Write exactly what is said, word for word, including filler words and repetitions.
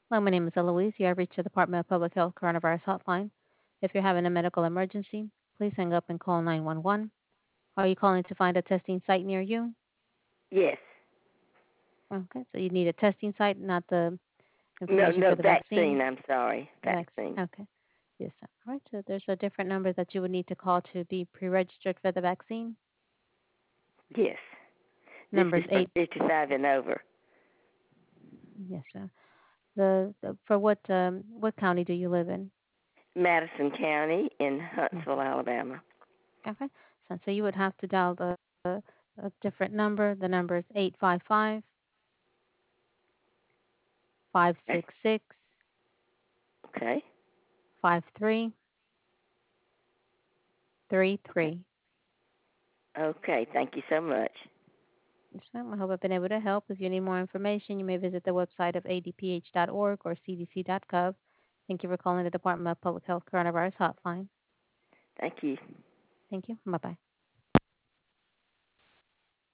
Hello, my name is Eloise. You have reached the Department of Public Health Coronavirus Hotline. If you're having a medical emergency, please hang up and call nine one one. Are you calling to find a testing site near you? Yes. Okay, so you need a testing site, not the No, information no, for the vaccine. vaccine. I'm sorry. The vaccine. Vaccine. Okay. Yes, sir. All right, so there's a different number that you would need to call to be pre-registered for the vaccine. Yes. This Number is is from eight. fifty-five and over. Yes, sir. The, the for what um, what county do you live in? Madison County in Mm, Huntsville, Alabama. okay. So, so you would have to dial the a different number. The number is eight five five five Okay. six six Okay. five three three Okay. three. Okay. Thank you so much. Yes, ma'am. I hope I've been able to help. If you need more information, you may visit the website of a d p h dot org or c d c dot gov. Thank you for calling the Department of Public Health Coronavirus Hotline. Thank you. Thank you. Bye bye.